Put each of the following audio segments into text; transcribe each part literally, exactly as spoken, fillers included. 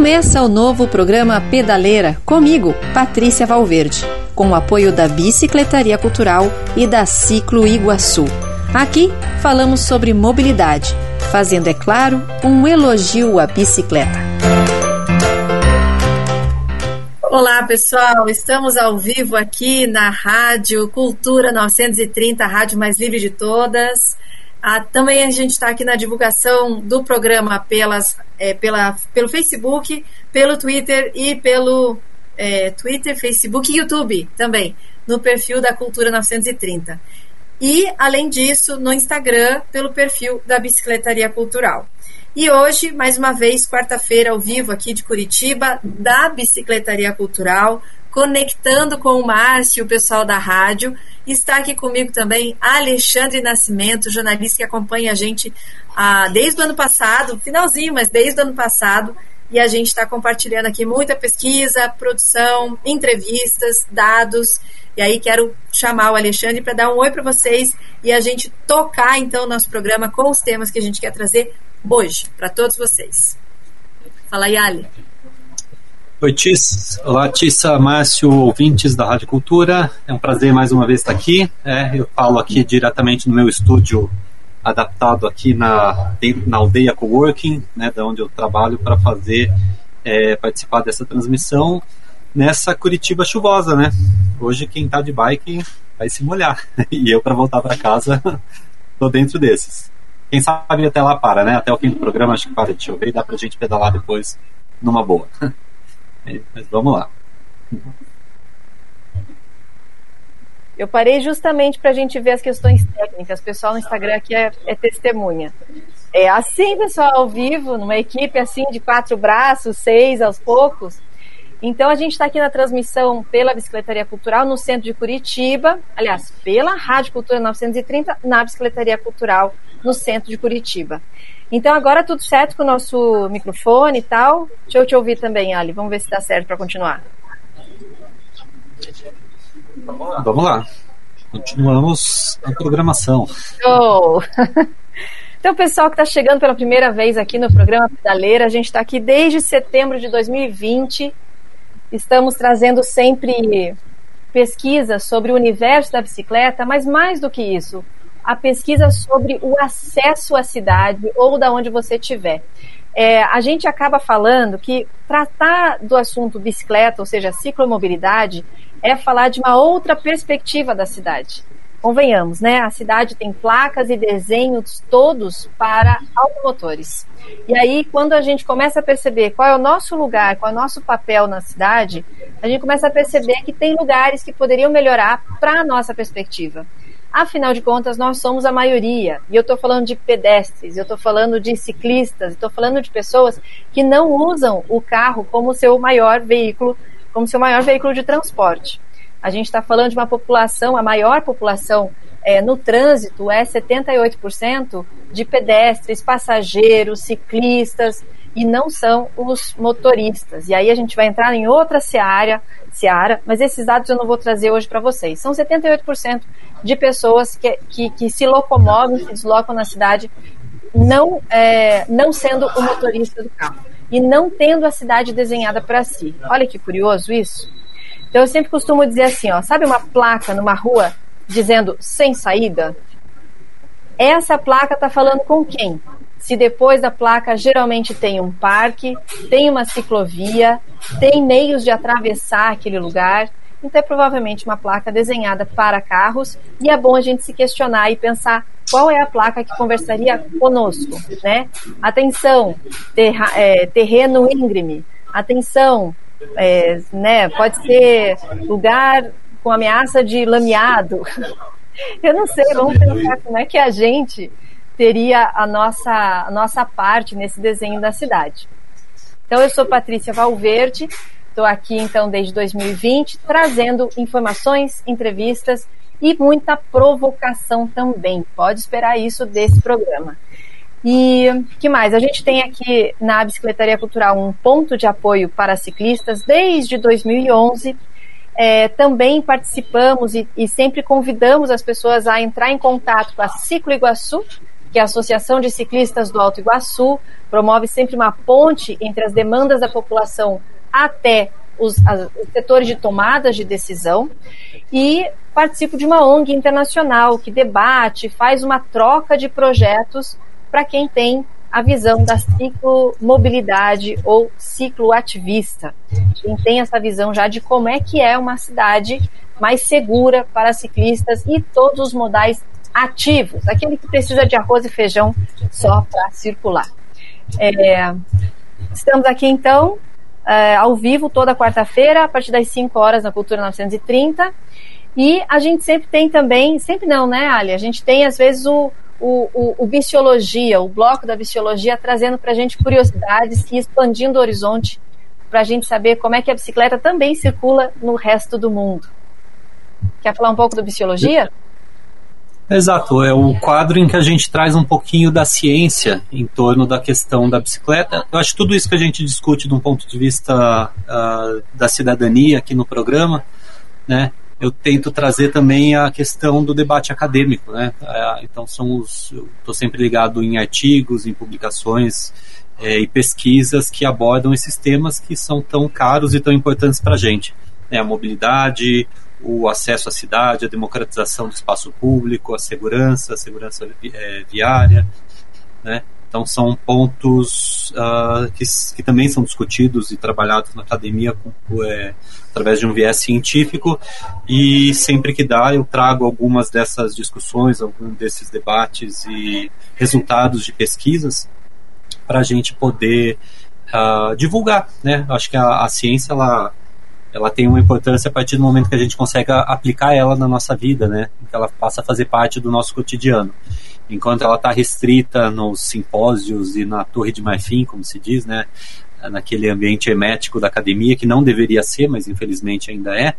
Começa o novo programa Pedaleira, comigo, Patrícia Valverde, com o apoio da Bicicletaria Cultural e da Ciclo Iguaçu. Aqui falamos sobre mobilidade, fazendo, é claro, um elogio à bicicleta. Olá, pessoal, estamos ao vivo aqui na Rádio Cultura novecentos e trinta, a rádio mais livre de todas. Ah, também a gente está aqui na divulgação do programa pelas, é, pela, pelo Facebook, pelo Twitter e pelo é, Twitter, Facebook e YouTube também, no perfil da Cultura novecentos e trinta. E, além disso, no Instagram, pelo perfil da Bicicletaria Cultural. E hoje, mais uma vez, quarta-feira, ao vivo aqui de Curitiba, da Bicicletaria Cultural, conectando com o Márcio, o pessoal da rádio. Está aqui comigo também Alexandre Nascimento, jornalista que acompanha a gente ah, desde o ano passado, finalzinho, mas desde o ano passado, e a gente está compartilhando aqui muita pesquisa, produção, entrevistas, dados, e aí quero chamar o Alexandre para dar um oi para vocês e a gente tocar então o nosso programa com os temas que a gente quer trazer hoje, para todos vocês. Fala aí, Ali. Oi, Tissa. Olá, Tissa, Márcio, ouvintes da Rádio Cultura. É um prazer mais uma vez estar aqui. É, eu falo aqui diretamente no meu estúdio adaptado aqui na, na Aldeia Coworking, né, da onde eu trabalho para fazer, é, participar dessa transmissão nessa Curitiba chuvosa, né? Hoje quem tá de bike vai se molhar. E eu, para voltar para casa, tô dentro desses. Quem sabe até lá para, né? Até o fim do programa acho que para de chover e dá pra gente pedalar depois numa boa. Mas vamos lá. Eu parei justamente para a gente ver as questões técnicas. O pessoal no Instagram aqui é, é testemunha. É assim, pessoal, ao vivo, numa equipe assim de quatro braços, seis aos poucos. Então a gente está aqui na transmissão pela Bicicletaria Cultural no centro de Curitiba. Aliás, pela Rádio Cultura novecentos e trinta, na Bicicletaria Cultural no centro de Curitiba. Então agora tudo certo com o nosso microfone e tal. Deixa eu te ouvir também, Ali. Vamos ver se dá certo para continuar. Vamos lá. Continuamos a programação. Show! Então, pessoal que está chegando pela primeira vez aqui no programa Pedaleira, a gente está aqui desde setembro de dois mil e vinte. Estamos trazendo sempre pesquisas sobre o universo da bicicleta, mas mais do que isso, a pesquisa sobre o acesso à cidade ou da onde você estiver. É, a gente acaba falando que tratar do assunto bicicleta, ou seja, ciclomobilidade, é falar de uma outra perspectiva da cidade. Convenhamos, né? A cidade tem placas e desenhos todos para automotores. E aí, quando a gente começa a perceber qual é o nosso lugar, qual é o nosso papel na cidade, a gente começa a perceber que tem lugares que poderiam melhorar para a nossa perspectiva. Afinal de contas, nós somos a maioria. E eu estou falando de pedestres, eu estou falando de ciclistas, estou falando de pessoas que não usam o carro como seu maior veículo, como seu maior veículo de transporte. A gente está falando de uma população, a maior população é, no trânsito é setenta e oito por cento de pedestres, passageiros, ciclistas, e não são os motoristas. E aí a gente vai entrar em outra seara, seara mas esses dados eu não vou trazer hoje para vocês. São setenta e oito por cento de pessoas que, que, que se locomovem, se deslocam na cidade, não, é, não sendo o motorista do carro. E não tendo a cidade desenhada para si. Olha que curioso isso. Então eu sempre costumo dizer assim, ó, sabe uma placa numa rua dizendo sem saída? Essa placa está falando com quem? Se depois da placa geralmente tem um parque, tem uma ciclovia, tem meios de atravessar aquele lugar, então é provavelmente uma placa desenhada para carros, e é bom a gente se questionar e pensar qual é a placa que conversaria conosco, né? Atenção, terra, é, terreno íngreme, atenção, é, né, pode ser lugar com ameaça de lameado. Eu não sei, vamos pensar como é que a gente teria a nossa, a nossa parte nesse desenho da cidade. Então eu sou Patrícia Valverde, estou aqui então desde dois mil e vinte, trazendo informações, entrevistas e muita provocação também. Pode esperar isso desse programa. E que mais? A gente tem aqui na Bicicletaria Cultural um ponto de apoio para ciclistas desde dois mil e onze. É, também participamos e, e sempre convidamos as pessoas a entrar em contato com a Ciclo Iguaçu, que é a Associação de Ciclistas do Alto Iguaçu, promove sempre uma ponte entre as demandas da população até os, as, os setores de tomadas de decisão, e participo de uma O N G internacional que debate, faz uma troca de projetos para quem tem a visão da ciclomobilidade ou cicloativista. Quem tem essa visão já de como é que é uma cidade mais segura para ciclistas e todos os modais ativos, aquele que precisa de arroz e feijão só para circular. É, estamos aqui então, é, ao vivo, toda quarta-feira, a partir das cinco horas na Cultura novecentos e trinta, e a gente sempre tem também, sempre não, né, Ali? A gente tem às vezes o O, o, o Biciologia, o bloco da Biciologia, trazendo para a gente curiosidades e expandindo o horizonte para a gente saber como é que a bicicleta também circula no resto do mundo. Quer falar um pouco do Biciologia? Exato, é o quadro em que a gente traz um pouquinho da ciência em torno da questão da bicicleta. Eu acho que tudo isso que a gente discute de um ponto de vista uh, da cidadania aqui no programa, né? Eu tento trazer também a questão do debate acadêmico, né? Então são os, eu estou sempre ligado em artigos, em publicações é, e pesquisas que abordam esses temas que são tão caros e tão importantes para a gente, né? A mobilidade, o acesso à cidade, a democratização do espaço público, a segurança, a segurança é, viária, né? Então são pontos uh, que, que também são discutidos e trabalhados na academia com, é, através de um viés científico, e sempre que dá eu trago algumas dessas discussões, alguns desses debates e resultados de pesquisas para a gente poder uh, divulgar, né? Acho que a, a ciência ela, ela tem uma importância a partir do momento que a gente consegue aplicar ela na nossa vida, né? Que ela passa a fazer parte do nosso cotidiano. Enquanto ela está restrita nos simpósios e na torre de marfim, como se diz, né, naquele ambiente hermético da academia, que não deveria ser, mas infelizmente ainda é,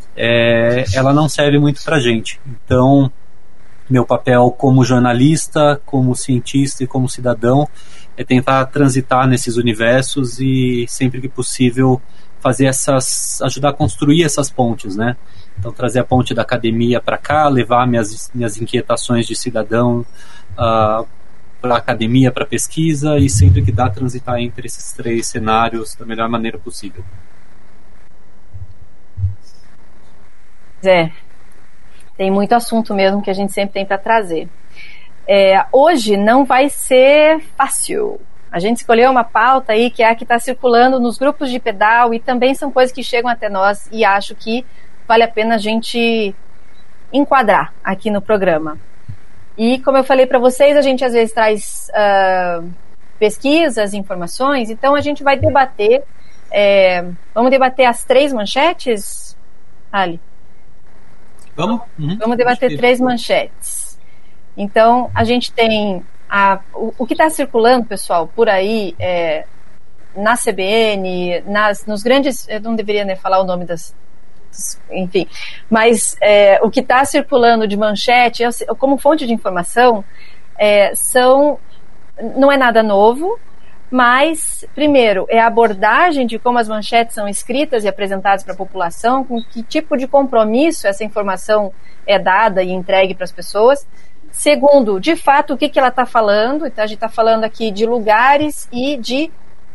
é ela não serve muito para a gente. Então, meu papel como jornalista, como cientista e como cidadão é tentar transitar nesses universos e, sempre que possível, fazer essas, ajudar a construir essas pontes, né? Então, trazer a ponte da academia para cá, levar minhas, minhas inquietações de cidadão uh, para a academia, para a pesquisa, e sempre que dá, transitar entre esses três cenários da melhor maneira possível. É, tem muito assunto mesmo que a gente sempre tem para trazer. É, hoje não vai ser fácil. A gente escolheu uma pauta aí que é a que está circulando nos grupos de pedal, e também são coisas que chegam até nós, e acho que vale a pena a gente enquadrar aqui no programa. E como eu falei para vocês, a gente às vezes traz uh, pesquisas, informações, então a gente vai debater, é, vamos debater as três manchetes, Ali? Vamos? Uhum. Vamos debater três manchetes. Então, a gente tem a, o, o que está circulando, pessoal, por aí, é, na C B N, nas, nos grandes, eu não deveria, né, falar o nome das, enfim, mas é, o que está circulando de manchete, como fonte de informação, é, são, não é nada novo, mas, primeiro, é a abordagem de como as manchetes são escritas e apresentadas para a população, com que tipo de compromisso essa informação é dada e entregue para as pessoas. Segundo, de fato, o que, que ela está falando. Então, a gente está falando aqui de lugares e de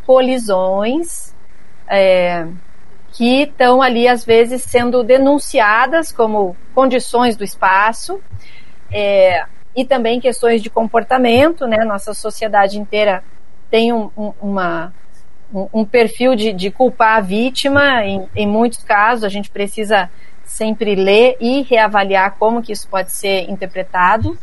colisões, é, que estão ali, às vezes, sendo denunciadas como condições do espaço, é, e também questões de comportamento, né? Nossa sociedade inteira tem um, um, uma, um, um perfil de, de culpar a vítima. Em, em muitos casos, a gente precisa sempre ler e reavaliar como que isso pode ser interpretado.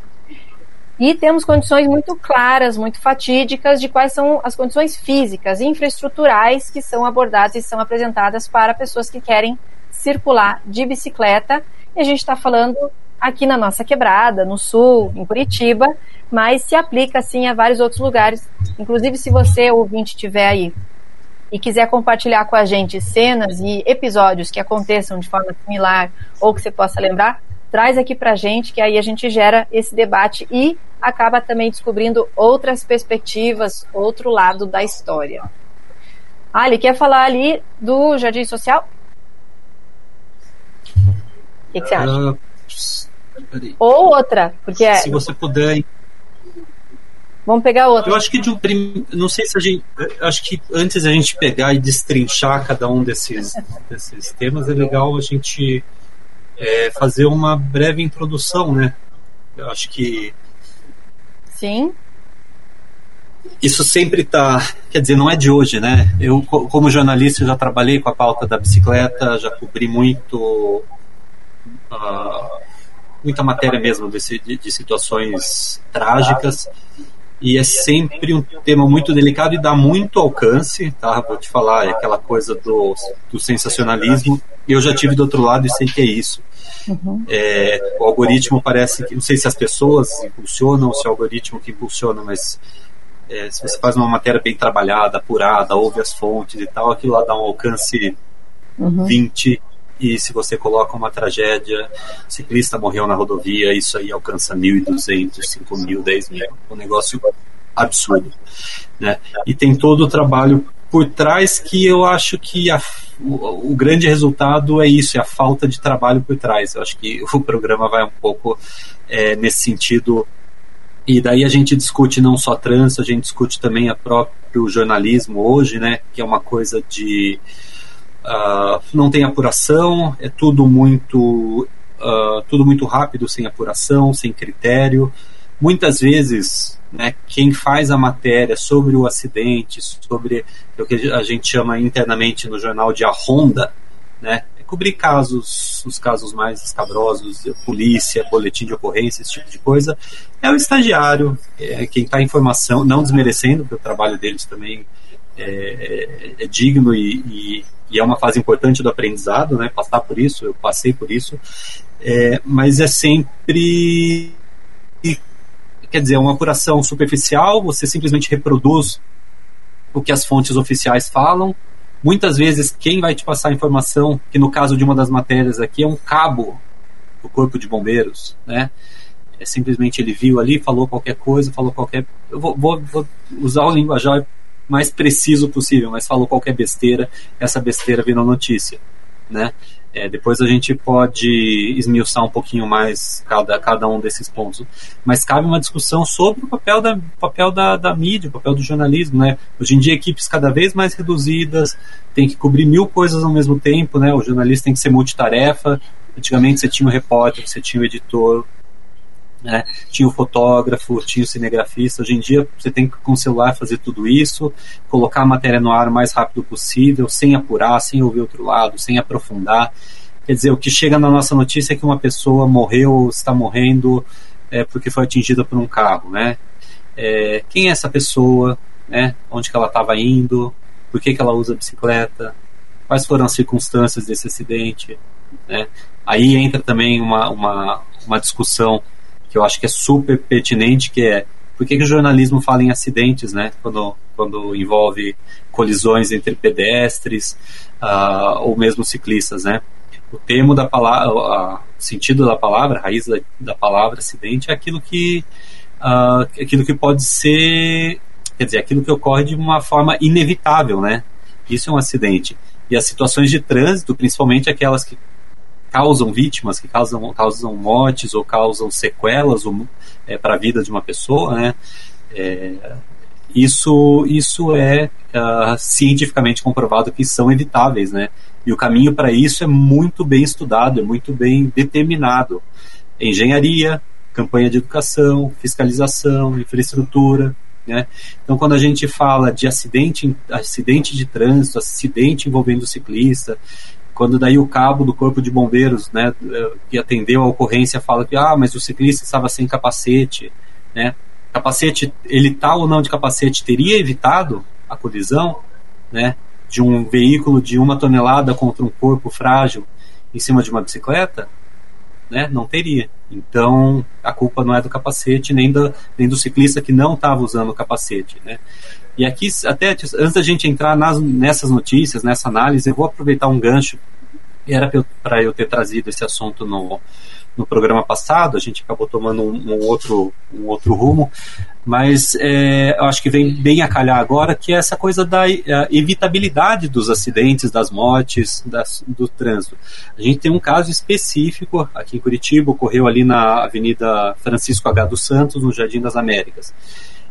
E temos condições muito claras, muito fatídicas de quais são as condições físicas e infraestruturais que são abordadas e são apresentadas para pessoas que querem circular de bicicleta. E a gente está falando aqui na nossa quebrada, no sul, em Curitiba, mas se aplica, sim, a vários outros lugares. Inclusive, se você, ouvinte, estiver aí e quiser compartilhar com a gente cenas e episódios que aconteçam de forma similar ou que você possa lembrar, traz aqui pra gente, que aí a gente gera esse debate e acaba também descobrindo outras perspectivas, outro lado da história. Ali, quer falar ali do Jardim Social? O que, que você acha? Uh, Ou outra, porque se você puder Vamos pegar outro. Eu acho que de um prim... não sei se a gente, acho que antes da gente pegar e destrinchar cada um desses, desses temas, é legal a gente é, fazer uma breve introdução, né? Eu acho que sim. Isso sempre está, quer dizer, não é de hoje, né? Eu, como jornalista, já trabalhei com a pauta da bicicleta, já cobri muito, uh, muita matéria mesmo desse, de, de situações trágicas, e é sempre um tema muito delicado e dá muito alcance, tá? Vou te falar, é aquela coisa do, do sensacionalismo. Eu já tive do outro lado e sei que é isso. Uhum. É, o algoritmo parece que, não sei se as pessoas impulsionam, se é o algoritmo que impulsiona, mas É, se você faz uma matéria bem trabalhada, apurada, ouve as fontes e tal, aquilo lá dá um alcance uhum. vinte, e se você coloca uma tragédia, ciclista morreu na rodovia, isso aí alcança mil e duzentos, cinco mil, dez mil, um negócio absurdo, né? E tem todo o trabalho por trás que eu acho que a, o, o grande resultado é isso, é a falta de trabalho por trás. Eu acho que o programa vai um pouco é, nesse sentido. E daí a gente discute não só trânsito, a gente discute também o próprio jornalismo hoje, né, que é uma coisa de uh, não tem apuração, é tudo muito uh, tudo muito rápido, sem apuração, sem critério. Muitas vezes, né, quem faz a matéria sobre o acidente, sobre o que a gente chama internamente no jornal de a ronda, né, cobrir casos, os casos mais escabrosos, polícia, boletim de ocorrência, esse tipo de coisa, é o estagiário, é quem está em formação, não desmerecendo, porque o trabalho deles também é, é digno e, e, e é uma fase importante do aprendizado, né, passar por isso, eu passei por isso, é, mas é sempre, quer dizer, uma apuração superficial, você simplesmente reproduz o que as fontes oficiais falam. Muitas vezes quem vai te passar a informação, que no caso de uma das matérias aqui é um cabo do Corpo de Bombeiros, né? É, simplesmente ele viu ali, falou qualquer coisa, falou qualquer... Eu vou, vou, vou usar o linguajar mais preciso possível, mas falou qualquer besteira, essa besteira virou notícia, né? É, depois a gente pode esmiuçar um pouquinho mais cada, cada um desses pontos. Mas cabe uma discussão sobre o papel da, papel da, da mídia, o papel do jornalismo, né? Hoje em dia, equipes cada vez mais reduzidas, tem que cobrir mil coisas ao mesmo tempo, né? O jornalista tem que ser multitarefa. Antigamente você tinha o repórter, você tinha o editor, né? Tinha o fotógrafo, tinha o cinegrafista. Hoje em dia você tem que com o celular fazer tudo isso, colocar a matéria no ar o mais rápido possível, sem apurar, sem ouvir outro lado, sem aprofundar. Quer dizer, o que chega na nossa notícia é que uma pessoa morreu ou está morrendo é, porque foi atingida por um carro, né? É, quem é essa pessoa, né? Onde que ela estava indo, por que que ela usa bicicleta, quais foram as circunstâncias desse acidente, né? Aí entra também uma, uma, uma discussão que eu acho que é super pertinente, que é por que que o jornalismo fala em acidentes, né? Quando, quando envolve colisões entre pedestres uh, ou mesmo ciclistas, né? O termo da palavra, o sentido da palavra, a raiz da, da palavra acidente é aquilo que, uh, aquilo que pode ser, quer dizer, aquilo que ocorre de uma forma inevitável, né? Isso é um acidente. E as situações de trânsito, principalmente aquelas que causam vítimas, que causam, causam mortes ou causam sequelas é, para a vida de uma pessoa, né? É, isso, isso é uh, cientificamente comprovado que são evitáveis, né? E o caminho para isso é muito bem estudado, é muito bem determinado. Engenharia, campanha de educação, fiscalização, infraestrutura, né? Então, quando a gente fala de acidente, acidente de trânsito, acidente envolvendo ciclista, quando daí o cabo do Corpo de Bombeiros, né, que atendeu a ocorrência, fala que ah, mas o ciclista estava sem capacete, né? Capacete, ele tá ou não de capacete, teria evitado a colisão, né, de um veículo de uma tonelada contra um corpo frágil em cima de uma bicicleta? Né? Não teria. Então a culpa não é do capacete nem do, nem do ciclista que não estava usando o capacete, né? E aqui, até antes da gente entrar nas, nessas notícias, nessa análise, eu vou aproveitar um gancho. Era para eu ter trazido esse assunto no, no programa passado, a gente acabou tomando um, um, outro, um outro rumo, mas é, eu acho que vem bem a calhar agora, que é essa coisa da evitabilidade dos acidentes, das mortes, das, do trânsito. A gente tem um caso específico aqui em Curitiba, ocorreu ali na Avenida Francisco H. dos Santos, no Jardim das Américas.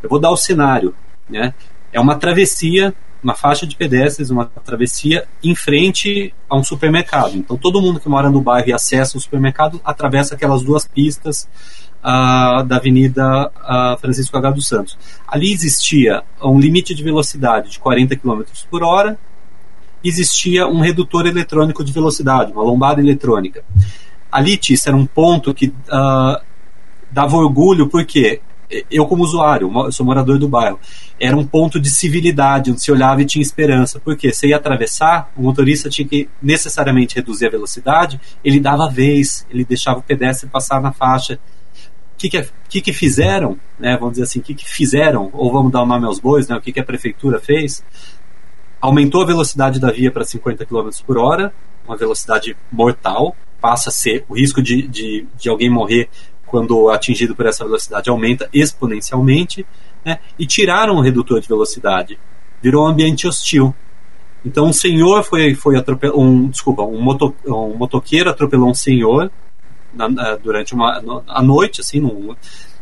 Eu vou dar o cenário, né? É uma travessia, uma faixa de pedestres, uma travessia em frente a um supermercado. Então todo mundo que mora no bairro e acessa o supermercado atravessa aquelas duas pistas uh, da Avenida uh, Francisco H. dos Santos. Ali existia um limite de velocidade de quarenta quilômetros por hora, existia um redutor eletrônico de velocidade, uma lombada eletrônica. Ali, Tissa, era um ponto que uh, dava orgulho, porque eu, como usuário, eu sou morador do bairro, era um ponto de civilidade, onde se olhava e tinha esperança. Porque você ia atravessar, o motorista tinha que necessariamente reduzir a velocidade, ele dava a vez, ele deixava o pedestre passar na faixa. O que, que, que, que fizeram, né, vamos dizer assim, o que, que fizeram, ou vamos dar o nome aos bois, né, o que, que a prefeitura fez? Aumentou a velocidade da via para cinquenta quilômetros por hora, uma velocidade mortal, passa a ser, o risco de, de, de alguém morrer quando atingido por essa velocidade aumenta exponencialmente, né, e tiraram o redutor de velocidade, virou um ambiente hostil. Então um senhor foi, foi atropelado, um, desculpa, um, moto, um motoqueiro atropelou um senhor na, na, durante uma no, a noite, assim, num,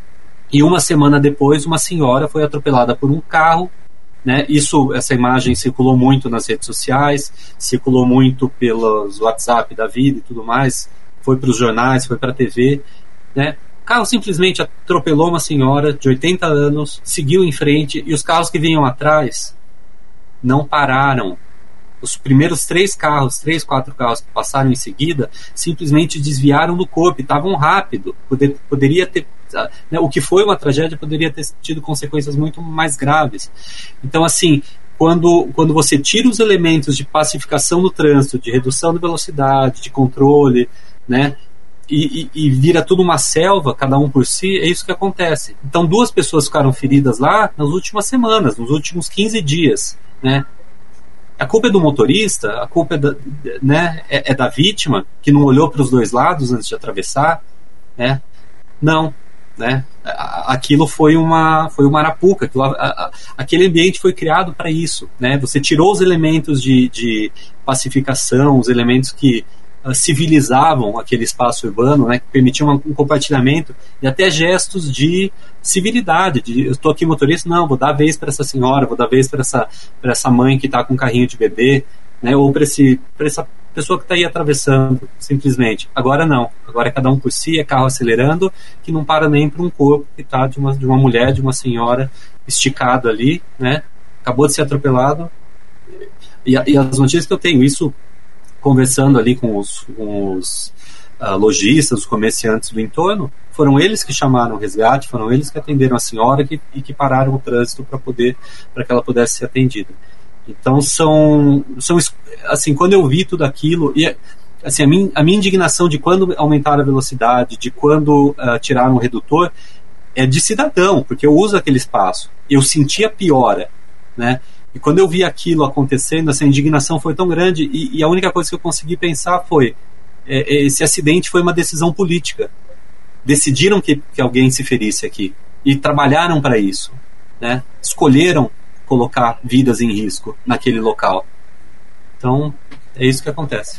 e uma semana depois uma senhora foi atropelada por um carro, né? Isso, essa imagem circulou muito nas redes sociais, circulou muito pelos WhatsApp da vida e tudo mais, foi para os jornais, foi para a T V, né? O carro simplesmente atropelou uma senhora de oitenta anos, seguiu em frente, e os carros que vinham atrás não pararam. Os primeiros três carros, três, quatro carros que passaram em seguida, simplesmente desviaram do corpo, e estavam rápido. Poder, poderia ter, né, o que foi uma tragédia poderia ter tido consequências muito mais graves. Então, assim, quando, quando você tira os elementos de pacificação do trânsito, de redução de velocidade, de controle, né, e, e, e vira tudo uma selva, cada um por si, é isso que acontece. Então, duas pessoas ficaram feridas lá nas últimas semanas, nos últimos quinze dias, né? A culpa é do motorista, a culpa é da, né, é, é da vítima, que não olhou para os dois lados antes de atravessar, né? Não, né? Aquilo foi uma, foi uma arapuca, aquilo, a, a, aquele ambiente foi criado para isso, né? Você tirou os elementos de, de pacificação, os elementos que uh, civilizavam aquele espaço urbano, né, que permitiam um, um compartilhamento e até gestos de civilidade, de eu estou aqui motorista, não, vou dar vez para essa senhora, vou dar vez para essa, para essa mãe que está com um carrinho de bebê, né, ou para essa pessoa que está aí atravessando, simplesmente. Agora não, agora é cada um por si, é carro acelerando, que não para nem para um corpo que está de uma, de uma mulher, de uma senhora esticado ali, né, acabou de ser atropelado. E, e as notícias que eu tenho, isso conversando ali com os, com os uh, lojistas, os comerciantes do entorno, foram eles que chamaram o resgate, foram eles que atenderam a senhora que, e que pararam o trânsito para poder, para que ela pudesse ser atendida. Então são, são assim, quando eu vi tudo aquilo, e assim, a, minha, a minha indignação de quando aumentaram a velocidade, de quando uh, tiraram o redutor, é de cidadão, porque eu uso aquele espaço, eu senti a piora, né? E quando eu vi aquilo acontecendo, essa indignação foi tão grande, e, e a única coisa que eu consegui pensar foi, é, esse acidente foi uma decisão política. Decidiram que, que alguém se ferisse aqui e trabalharam para isso, né? Escolheram colocar vidas em risco naquele local. Então é isso que acontece.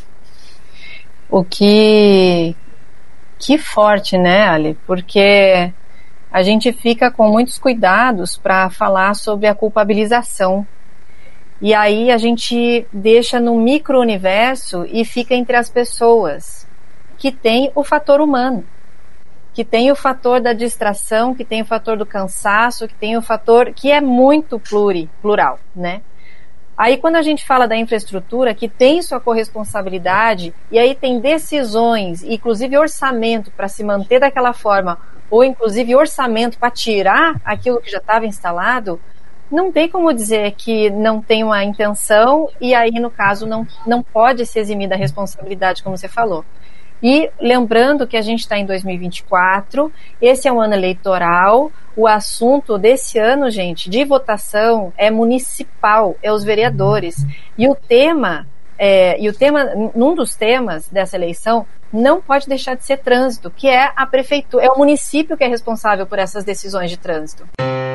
O que que forte, né, Ali? Porque a gente fica com muitos cuidados para falar sobre a culpabilização, e aí a gente deixa no micro-universo e fica entre as pessoas, que tem o fator humano, que tem o fator da distração, que tem o fator do cansaço, que tem o fator que é muito pluri, plural, né? Aí quando a gente fala da infraestrutura, que tem sua corresponsabilidade, e aí tem decisões, inclusive orçamento para se manter daquela forma, ou inclusive orçamento para tirar aquilo que já estava instalado, não tem como dizer que não tem uma intenção, e aí no caso não, não pode se eximir da responsabilidade, como você falou. E lembrando que a gente está em dois mil e vinte e quatro, esse é um ano eleitoral, o assunto desse ano, gente, de votação é municipal, é os vereadores. E o tema, é, e o tema, num dos temas dessa eleição, não pode deixar de ser trânsito, que é a prefeitura, é o município que é responsável por essas decisões de trânsito.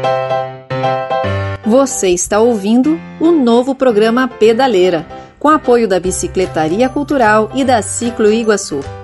Você está ouvindo o novo programa Pedaleira, com apoio da Bicicletaria Cultural e da Ciclo Iguaçu.